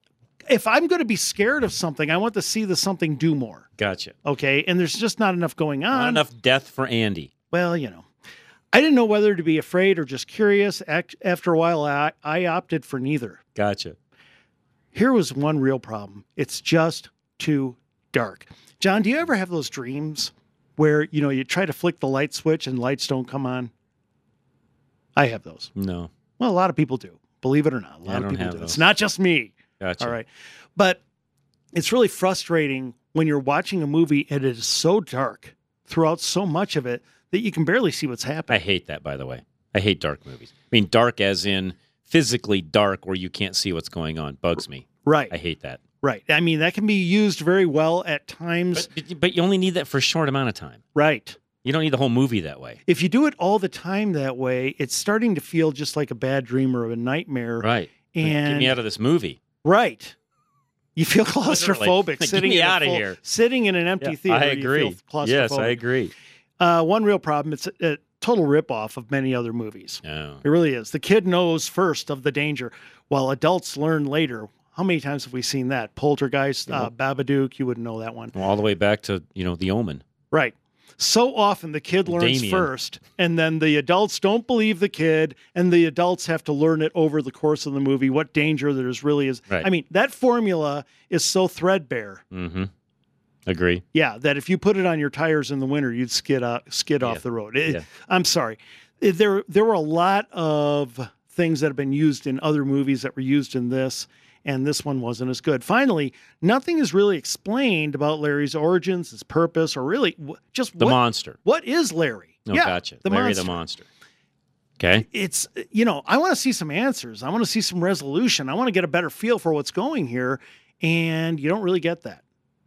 if I'm going to be scared of something, I want to see the something do more. Gotcha. Okay, and there's just not enough going on. Not enough death for Andy. Well, you know, I didn't know whether to be afraid or just curious. Act- After a while, I, I opted for neither. Gotcha. Here was one real problem. It's just too dark. John, do you ever have those dreams where, you know, you try to flick the light switch and lights don't come on? I have those. No. Well, a lot of people do. Believe it or not, a lot I of don't people have do. those. It's not just me. Gotcha. All right. But it's really frustrating when you're watching a movie and it is so dark throughout so much of it that you can barely see what's happening. I hate that, by the way. I hate dark movies. I mean, dark as in physically dark where you can't see what's going on. Bugs me. Right. I hate that. Right. I mean, that can be used very well at times. But, but you only need that for a short amount of time. Right. You don't need the whole movie that way. If you do it all the time that way, it's starting to feel just like a bad dream or a nightmare. Right. And Get me out of this movie. Right. You feel Literally. claustrophobic Like, sitting get me in a out of full- here. Sitting in an empty Yeah, theater. I you agree. feel claustrophobic. Yes, I agree. Uh, one real problem, it's a, a total ripoff of many other movies. Oh. It really is. The kid knows first of the danger, while adults learn later. How many times have we seen that? Poltergeist, uh, Babadook, you wouldn't know that one. Well, all the way back to, you know, The Omen. Right. So often the kid learns Damien. first, and then the adults don't believe the kid, and the adults have to learn it over the course of the movie, what danger there's really is. Right. I mean, that formula is so threadbare. Mm-hmm. Agree. Yeah, that if you put it on your tires in the winter, you'd skid out, skid Yeah. off the road. It- Yeah. I'm sorry. It- There, there were a lot of things that have been used in other movies that were used in this, and this one wasn't as good. Finally, nothing is really explained about Larry's origins, his purpose, or really wh- just The what, monster. What is Larry? Oh, yeah, gotcha. the Larry monster. the monster. Okay. It's, you know, I want to see some answers. I want to see some resolution. I want to get a better feel for what's going here, and you don't really get that.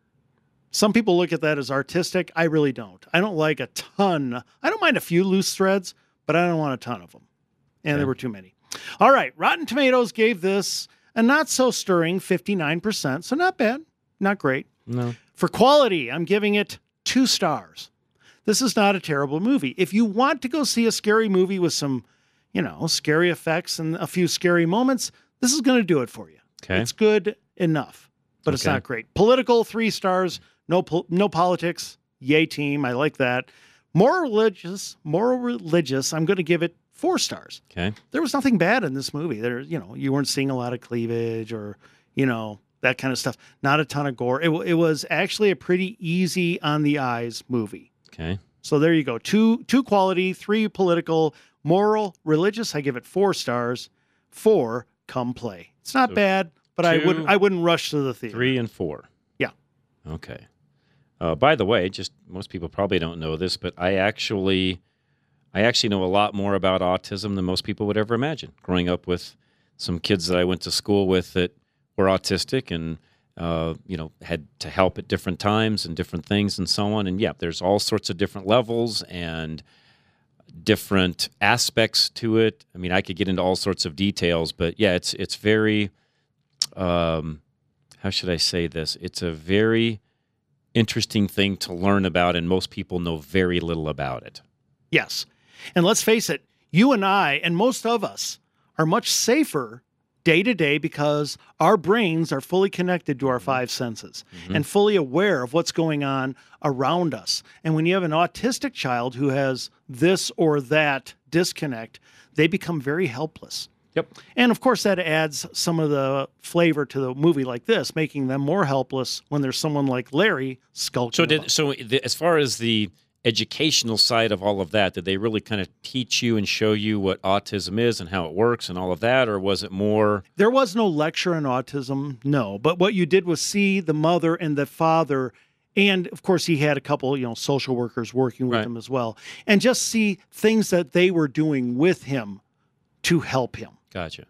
Some people look at that as artistic. I really don't. I don't like a ton. I don't mind a few loose threads, but I don't want a ton of them. And Okay. there were too many. All right. Rotten Tomatoes gave this a not so stirring fifty-nine percent. So not bad. Not great. No. For quality, I'm giving it two stars. This is not a terrible movie. If you want to go see a scary movie with some, you know, scary effects and a few scary moments, this is going to do it for you. Okay. It's good enough, but it's Okay. not great. Political, three stars. No, pol- no politics. Yay, team. I like that. More religious, more religious. I'm going to give it four stars. Okay. There was nothing bad in this movie. There, you know, you weren't seeing a lot of cleavage or, you know, that kind of stuff. Not a ton of gore. It, wa- it was actually a pretty easy on the eyes movie. Okay. So there you go. Two, two quality, three political, moral, religious. I give it four stars. Four, come play. It's not So bad, but I two, wouldn't. I wouldn't rush to the theater. Three and four. Yeah. Okay. Uh, by the way, just most people probably don't know this, but I actually, I actually know a lot more about autism than most people would ever imagine. Growing up with some kids that I went to school with that were autistic and uh, you know had to help at different times and different things and so on. And yeah, there's all sorts of different levels and different aspects to it. I mean, I could get into all sorts of details, but yeah, it's it's very. Um, how should I say this? It's a very interesting thing to learn about, and most people know very little about it. Yes. And let's face it, you and I, and most of us, are much safer day to day because our brains are fully connected to our five senses Mm-hmm. and fully aware of what's going on around us. And when you have an autistic child who has this or that disconnect, they become very helpless. Yep. And of course, that adds some of the flavor to the movie like this, making them more helpless when there's someone like Larry skulking. So, about. did so the, as far as the educational side of all of that, did they really kind of teach you and show you what autism is and how it works and all of that, or was it more? There was no lecture on autism, no. But what you did was see the mother and the father, and of course he had a couple, you know, social workers working with Right. him as well, and just see things that they were doing with him to help him. Gotcha.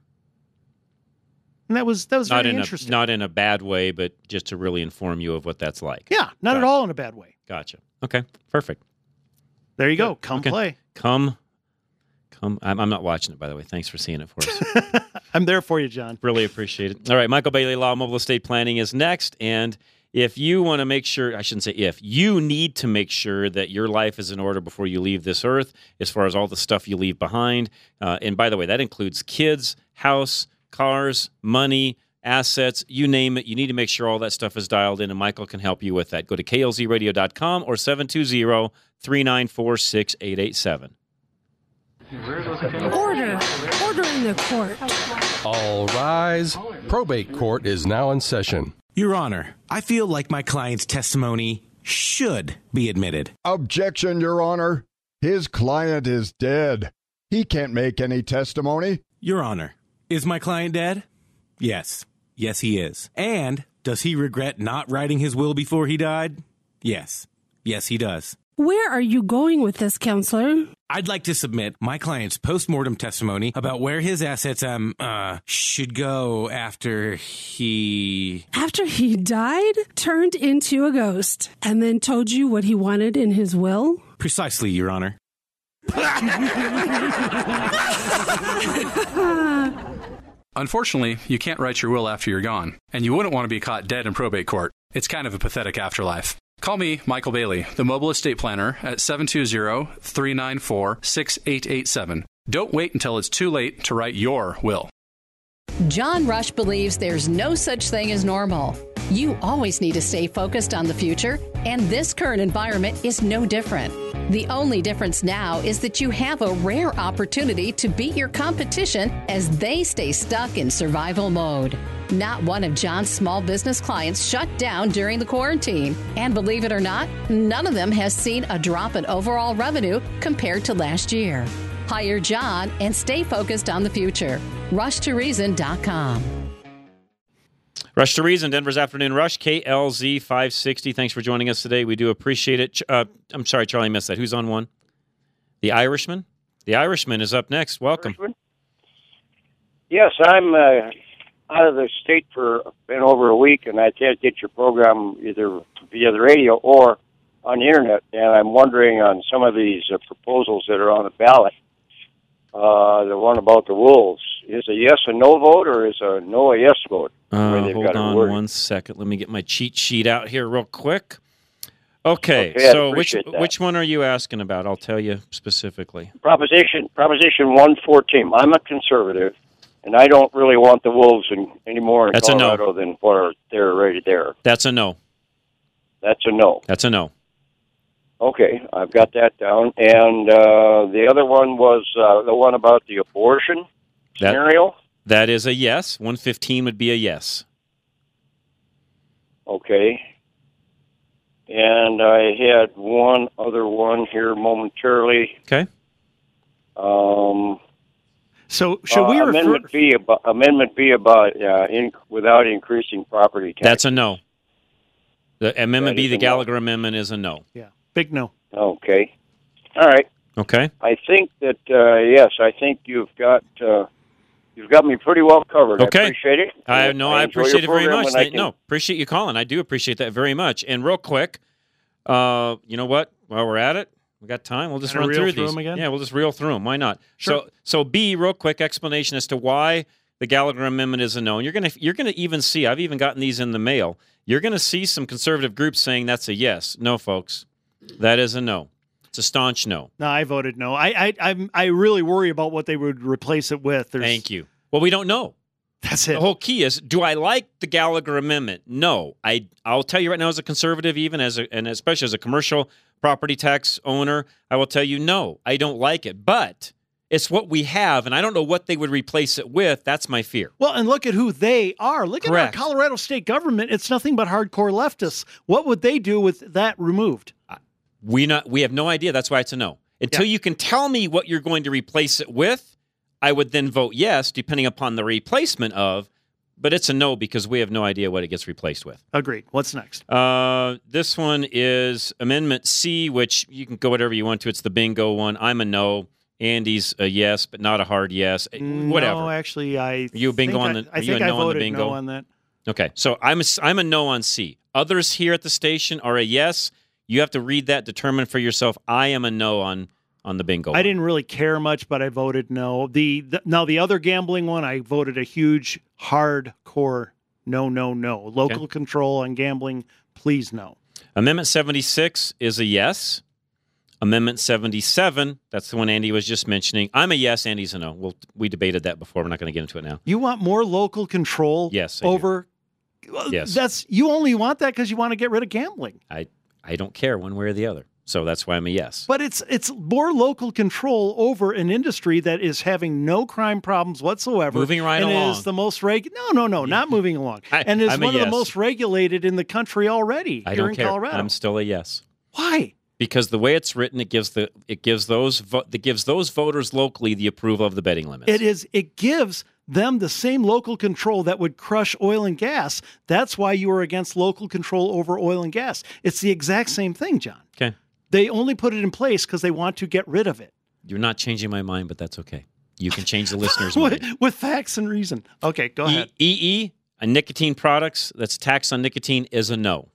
And that was that was Not very in interesting. a not in a bad way, but just to really inform you of what that's like. yeah, not at Gotcha. all in a bad way. Gotcha. Okay. Perfect. There you go. Come Okay. play. Come. Come. I'm, I'm not watching it, by the way. Thanks for seeing it for us. I'm there for you, John. Really appreciate it. All right, Michael Bailey Law Mobile Estate Planning is next. And if you want to make sure, I shouldn't say if, you need to make sure that your life is in order before you leave this earth, as far as all the stuff you leave behind. Uh, and by the way, that includes kids, house, cars, money, assets, you name it. You need to make sure all that stuff is dialed in, and Michael can help you with that. Go to K L Z radio dot com or seven two zero, three nine four, six eight eight seven. Order. Order in the court. All rise. Probate court is now in session. Your Honor, I feel like my client's testimony should be admitted. Objection, Your Honor. His client is dead. He can't make any testimony. Your Honor, is my client dead? Yes. Yes, he is. And does he regret not writing his will before he died? Yes. Yes, he does. Where are you going with this, counselor? I'd like to submit my client's post-mortem testimony about where his assets, um, uh, should go after he... After he died, turned into a ghost, and then told you what he wanted in his will? Precisely, Your Honor. Unfortunately, you can't write your will after you're gone, and you wouldn't want to be caught dead in probate court. It's kind of a pathetic afterlife. Call me, Michael Bailey, the mobile estate planner, at seven two zero, three nine four, six eight eight seven. Don't wait until it's too late to write your will. John Rush believes there's no such thing as normal. You always need to stay focused on the future, and this current environment is no different. The only difference now is that you have a rare opportunity to beat your competition as they stay stuck in survival mode. Not one of John's small business clients shut down during the quarantine. And believe it or not, none of them has seen a drop in overall revenue compared to last year. Hire John and stay focused on the future. rush to reason dot com. Rush to Reason, Denver's Afternoon Rush, K L Z five sixty. Thanks for joining us today. We do appreciate it. Uh, I'm sorry, Charlie missed that. Who's on one? The Irishman? The Irishman is up next. Welcome. Irishman? Yes, I'm uh, out of the state for been over a week, and I can't get your program either via the radio or on the internet. And I'm wondering on some of these uh, proposals that are on the ballot. Uh, the one about the wolves. Is a yes a no vote, or is a no a yes vote? Uh, hold on one second. Let me get my cheat sheet out here real quick. Okay, Okay, I'd so which appreciate that. which one are you asking about? I'll tell you specifically. Proposition Proposition one fourteen. I'm a conservative, and I don't really want the wolves in, anymore in That's a no. Colorado than what are there already there. That's a no. That's a no. That's a no. Okay, I've got that down. And uh, the other one was uh, the one about the abortion That, scenario. that is a yes. one fifteen would be a yes. Okay. And I had one other one here momentarily. Okay. Um, so should uh, we refer- amendment B about amendment B about uh, in, without increasing property tax? That's a no. The Amendment That B, is the a no. Gallagher Amendment, is a no. Yeah, big no. Okay. All right. Okay. I think that uh, yes, I think you've got uh, you've got me pretty well covered. Okay. I appreciate it. I no, I, enjoy appreciate it your very program much. when I Thank- can- No, appreciate you calling. I do appreciate that very much. And real quick, uh, you know what? While we're at it, we got time. We'll just Kinda run reel through through these. 'em again? Yeah, we'll just reel through them. Why not? Sure. So, so B, real quick explanation as to why the Gallagher Amendment is a no. And you're gonna you're gonna even see. I've even gotten these in the mail. You're gonna see some conservative groups saying that's a yes. No, folks, that is a no. It's a staunch no. No, I voted no. I I I'm, I really worry about what they would replace it with. There's, Thank you. Well, we don't know. That's it. The whole key is, do I like the Gallagher Amendment? No. I, I'll tell you right now as a conservative, even as a, and especially as a commercial property tax owner, I will tell you no, I don't like it. But it's what we have, and I don't know what they would replace it with. That's my fear. Well, and look at who they are. Look Correct. at our Colorado state government. It's nothing but hardcore leftists. What would they do with that removed? We not we have no idea. That's why it's a no. Until you can tell me what you're going to replace it with, I would then vote yes, depending upon the replacement of. But it's a no because we have no idea what it gets replaced with. Agreed. What's next? Uh, this one is Amendment C, which you can go whatever you want to. It's the bingo one. I'm a no. Andy's a yes, but not a hard yes. Whatever. No, actually, I Are you a bingo think on I, the? I Are you a think I no on the voted bingo? no on that. Okay, so I'm a, I'm a no on C. Others here at the station are a yes. You have to read that, determine for yourself. I am a no on on the bingo. I didn't really care much, but I voted no. The, the now the other gambling one, I voted a huge hardcore no, no, no. Local Okay. control on gambling, please no. Amendment seventy-six is a yes. Amendment seventy-seven, that's the one Andy was just mentioning. I'm a yes, Andy's a no. We'll, we debated that before. We're not going to get into it now. You want more local control Yes, I do. over Yes. That's you only want that because you want to get rid of gambling. I, I don't care one way or the other. So that's why I'm a yes. But it's it's more local control over an industry that is having no crime problems whatsoever. Moving right and along. is the most reg No, no, no, not moving along. I- and is I'm a one of the yes. most regulated in the country already I here don't in care. Colorado. I'm still a yes. Why? Because the way it's written, it gives the it gives those vo- it gives those voters locally the approval of the betting limits. It is. It gives them the same local control that would crush oil and gas. That's why you are against local control over oil and gas. It's the exact same thing, John. Okay. They only put it in place because they want to get rid of it. You're not changing my mind, but that's okay. You can change the listener's with, mind. with facts and reason. Okay, go E- ahead. E E, a nicotine products that's tax on nicotine is a no.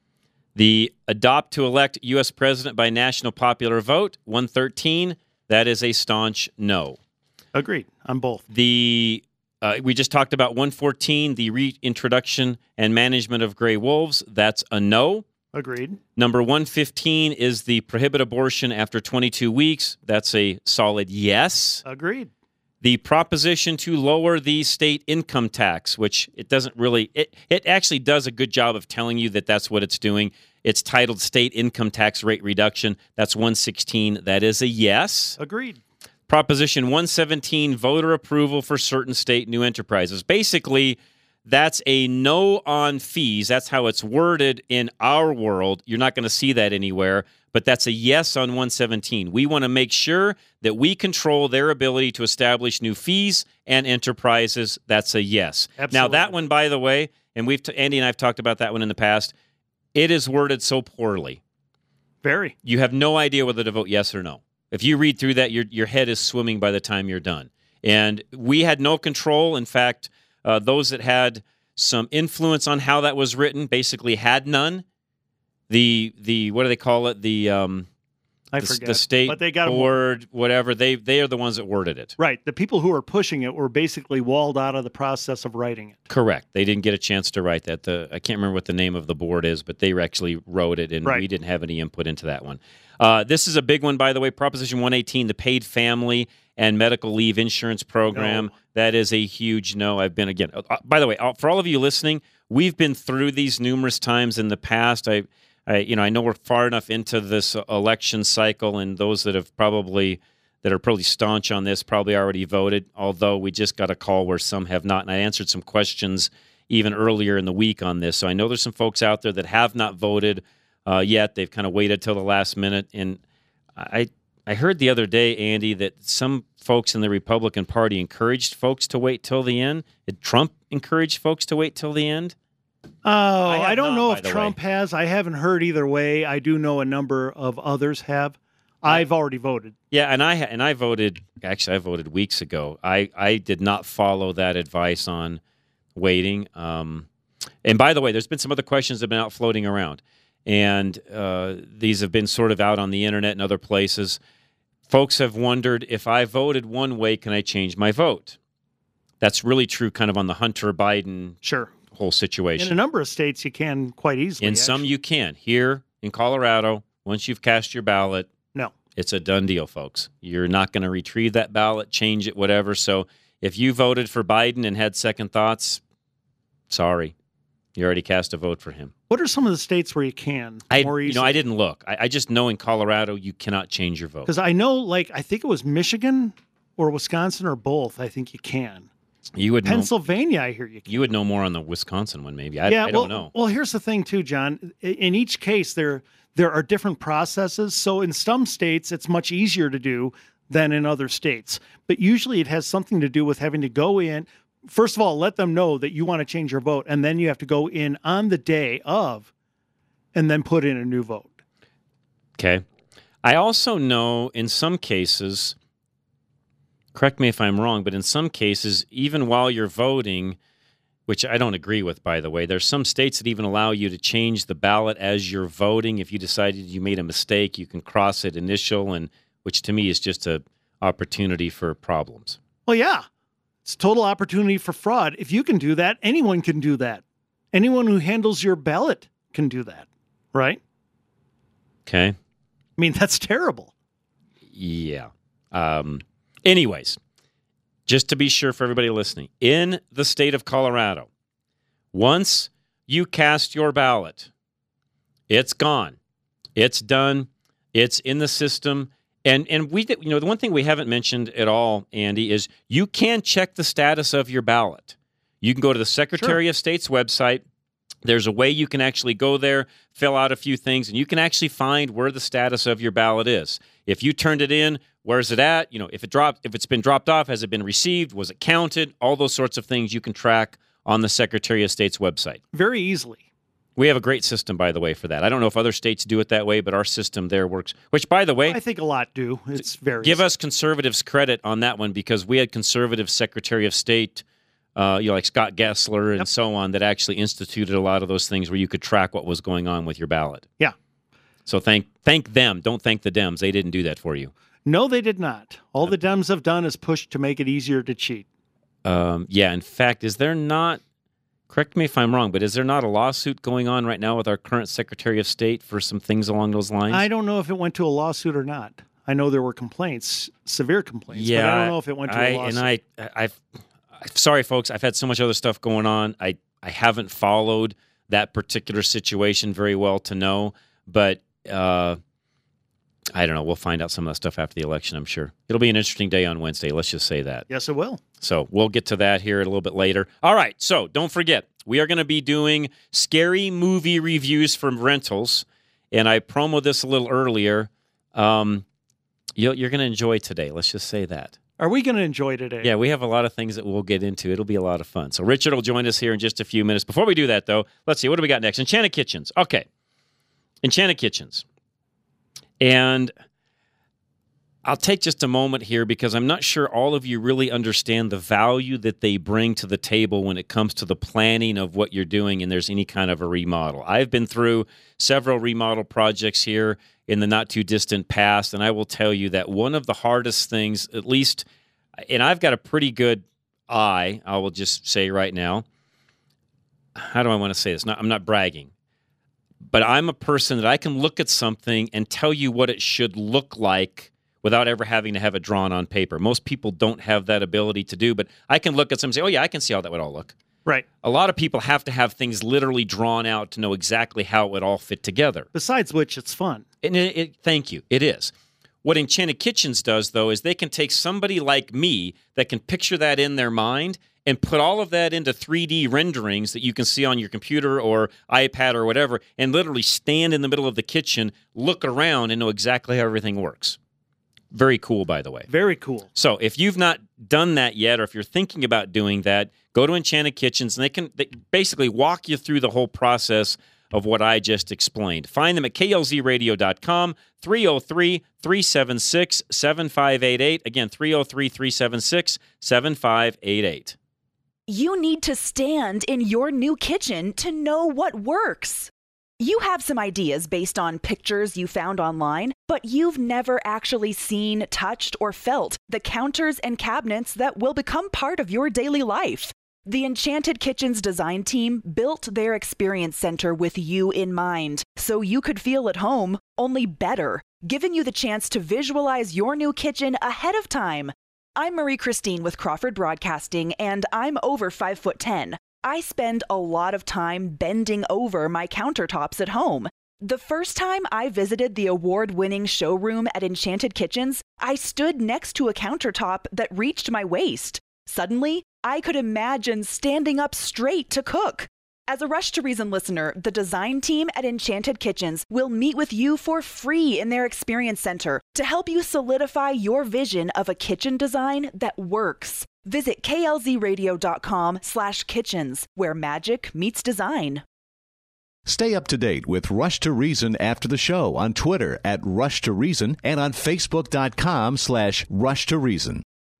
The adopt to elect U S president by national popular vote, one thirteen, that is a staunch no. Agreed on both. The uh, we just talked about one fourteen, the reintroduction and management of gray wolves, that's a no. Agreed. Number one fifteen is the prohibit abortion after twenty-two weeks. That's a solid yes. Agreed. the proposition to lower the state income tax, which it doesn't really, it, it actually does a good job of telling you that that's what it's doing. It's titled State Income Tax Rate Reduction. That's one sixteen. That is a yes. Agreed. Proposition one seventeen, voter approval for certain state new enterprises. Basically, that's a no on fees. That's how it's worded in our world. You're not going to see that anywhere, but that's a yes on one seventeen. We want to make sure that we control their ability to establish new fees and enterprises. That's a yes. Absolutely. Now, that one, by the way, and we've t- Andy and I have talked about that one in the past, it is worded so poorly. Very. You have no idea whether to vote yes or no. If you read through that, your your head is swimming by the time you're done. And we had no control. In fact, uh, those that had some influence on how that was written basically had none. The the what do they call it? The um, I the, forget. the state But they got 'em- board, whatever. They they are the ones that worded it. Right. The people who were pushing it were basically walled out of the process of writing it. Correct. They didn't get a chance to write that. The I can't remember what the name of the board is, but they actually wrote it, and Right. we didn't have any input into that one. Uh, this is a big one, by the way. Proposition one eighteen, the Paid Family and Medical Leave Insurance Program. No. That is a huge no. I've been again. Uh, by the way, uh, for all of you listening, we've been through these numerous times in the past. I, I, you know, I know we're far enough into this uh, election cycle, and those that have probably that are probably staunch on this probably already voted. Although we just got a call where some have not, and I answered some questions even earlier in the week on this. So I know there's some folks out there that have not voted uh, yet. They've kind of waited till the last minute, and I. I heard the other day, Andy, that some folks in the Republican Party encouraged folks to wait till the end. Did Trump encourage folks to wait till the end? Oh, I, have don't not, know by if the Trump way. has. I haven't heard either way. I do know a number of others have. I've already voted. Yeah, and I ha- and I voted. Actually, I voted weeks ago. I, I did not follow that advice on waiting. Um, and by the way, there's been some other questions that have been out floating around, and uh, these have been sort of out on the internet and other places. Folks have wondered, if I voted one way, can I change my vote? That's really true kind of on the Hunter Biden sure. whole situation. In a number of states, you can quite easily. In some, you can. Here in Colorado, once you've cast your ballot, No. it's a done deal, folks. You're not going to retrieve that ballot, change it, whatever. So if you voted for Biden and had second thoughts, sorry. You already cast a vote for him. What are some of the states where you can I, more you easily? know, I didn't look. I, I just know in Colorado you cannot change your vote. Because I know, like, I think it was Michigan or Wisconsin or both. I think you can. You would know, Pennsylvania, I hear you can. you would know more on the Wisconsin one, maybe. I, yeah, I well, don't know. Well, here's the thing, too, John. I- In each case, there there are different processes. So in some states, it's much easier to do than in other states. But usually it has something to do with having to go in. First of all, let them know that you want to change your vote, and then you have to go in on the day of and then put in a new vote. Okay. I also know in some cases, correct me if I'm wrong, but in some cases, even while you're voting, which I don't agree with, by the way, there's some states that even allow you to change the ballot as you're voting. If you decided you made a mistake, you can cross it initial, and which to me is just a opportunity for problems. Well, yeah. It's total opportunity for fraud. If you can do that, anyone can do that. Anyone who handles your ballot can do that, right? Okay. I mean, that's terrible. Yeah. Um, anyways, just to be sure for everybody listening, in the state of Colorado, once you cast your ballot, it's gone. It's done. It's in the system. And and we, you know, the one thing we haven't mentioned at all, Andy, is you can check the status of your ballot. You can go to the Secretary Sure. of State's website. There's a way you can actually go there, fill out a few things, and you can actually find where the status of your ballot is. If you turned it in, where's it at? You know, if it dropped, if it's been dropped off, has it been received? Was it counted? All those sorts of things you can track on the Secretary of State's website. Very easily. We have a great system, by the way, for that. I don't know if other states do it that way, but our system there works. Which, by the way, I think a lot do. It's very give us conservatives credit on that one, because we had conservative Secretary of State, uh, you know, like Scott Gessler and Yep. so on, that actually instituted a lot of those things where you could track what was going on with your ballot. Yeah. So thank thank them. Don't thank the Dems. They didn't do that for you. No, they did not. All the Dems have done is push to make it easier to cheat. Um, yeah. In fact, is there not? Correct me if I'm wrong, but is there not a lawsuit going on right now with our current Secretary of State for some things along those lines? I don't know if it went to a lawsuit or not. I know there were complaints, severe complaints, Yeah, but I don't know if it went to I, a lawsuit. And I, I've, I'm sorry, folks. I've had so much other stuff going on. I, I haven't followed that particular situation very well to know, but uh, I don't know. We'll find out some of that stuff after the election, I'm sure. It'll be an interesting day on Wednesday. Let's just say that. Yes, it will. So we'll get to that here a little bit later. All right. So don't forget, we are going to be doing scary movie reviews from rentals. And I promoted this a little earlier. Um, you're you're going to enjoy today. Let's just say that. Are we going to enjoy today? Yeah, we have a lot of things that we'll get into. It'll be a lot of fun. So Richard will join us here in just a few minutes. Before we do that, though, let's see. What do we got next? Enchanted Kitchens. Okay. Enchanted Kitchens. And I'll take just a moment here because I'm not sure all of you really understand the value that they bring to the table when it comes to the planning of what you're doing and there's any kind of a remodel. I've been through several remodel projects here in the not too distant past, and I will tell you that one of the hardest things, at least, and I've got a pretty good eye, I will just say right now. How do I want to say this? Not, I'm not bragging. But I'm a person that I can look at something and tell you what it should look like without ever having to have it drawn on paper. Most people don't have that ability to do, but I can look at something and say, oh, yeah, I can see how that would all look. Right. A lot of people have to have things literally drawn out to know exactly how it would all fit together. Besides which, it's fun. And it, it, thank you. It is. What Enchanted Kitchens does, though, is they can take somebody like me that can picture that in their mind and put all of that into three D renderings that you can see on your computer or iPad or whatever, and literally stand in the middle of the kitchen, look around, and know exactly how everything works. Very cool, by the way. Very cool. So if you've not done that yet, or if you're thinking about doing that, go to Enchanted Kitchens, and they can they basically walk you through the whole process of what I just explained. Find them at K L Z radio dot com, three oh three, three seven six, seven five eight eight. Again, three oh three, three seven six, seven five eight eight. You need to stand in your new kitchen to know what works. You have some ideas based on pictures you found online, but you've never actually seen, touched, or felt the counters and cabinets that will become part of your daily life. The Enchanted Kitchens design team built their experience center with you in mind, so you could feel at home, only better, giving you the chance to visualize your new kitchen ahead of time. I'm Marie Christine with Crawford Broadcasting, and I'm over five foot ten. I spend a lot of time bending over my countertops at home. The first time I visited the award-winning showroom at Enchanted Kitchens, I stood next to a countertop that reached my waist. Suddenly, I could imagine standing up straight to cook. As a Rush to Reason listener, the design team at Enchanted Kitchens will meet with you for free in their experience center to help you solidify your vision of a kitchen design that works. Visit K L Z radio dot com slash kitchens, where magic meets design. Stay up to date with Rush to Reason after the show on Twitter at Rush to Reason and on Facebook dot com slash Rush to Reason.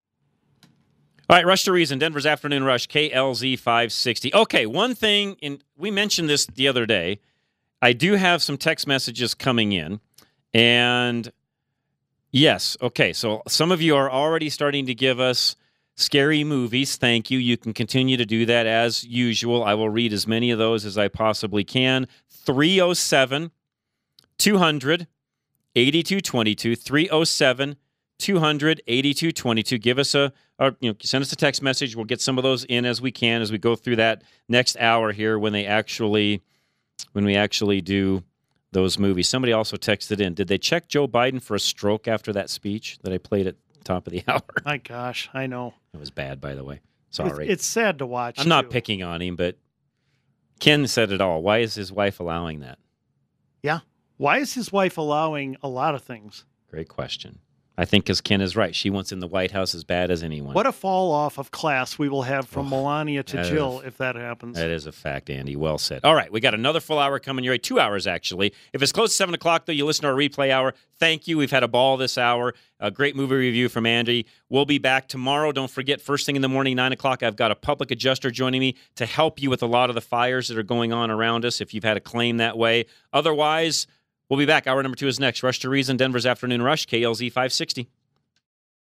All right, Rush to Reason, Denver's Afternoon Rush, K L Z five sixty. Okay, one thing, and we mentioned this the other day, I do have some text messages coming in, and yes, okay, so some of you are already starting to give us scary movies. Thank you. You can continue to do that as usual. I will read as many of those as I possibly can. three oh seven, two hundred, eighty-two twenty-two, three oh seven, two hundred, eighty-two twenty-two. Give us a, or, you know, send us a text message. We'll get some of those in as we can as we go through that next hour here when they actually, when we actually do those movies. Somebody also texted in. Did they check Joe Biden for a stroke after that speech that I played at the top of the hour? My gosh, I know. It was bad, by the way. Sorry. It's, it's sad to watch. I'm not too. picking on him, but Ken said it all. Why is his wife allowing that? Yeah. Why is his wife allowing a lot of things? Great question. I think because Ken is right. She wants in the White House as bad as anyone. What a fall off of class we will have from oh, Melania to Jill is, if that happens. That is a fact, Andy. Well said. All right, we got another full hour coming your way. Two hours, actually. If it's close to seven o'clock, though, you listen to our replay hour. Thank you. We've had a ball this hour. A great movie review from Andy. We'll be back tomorrow. Don't forget, first thing in the morning, nine o'clock, I've got a public adjuster joining me to help you with a lot of the fires that are going on around us if you've had a claim that way. Otherwise, we'll be back. Hour number two is next. Rush to Reason, Denver's Afternoon Rush, K L Z five sixty.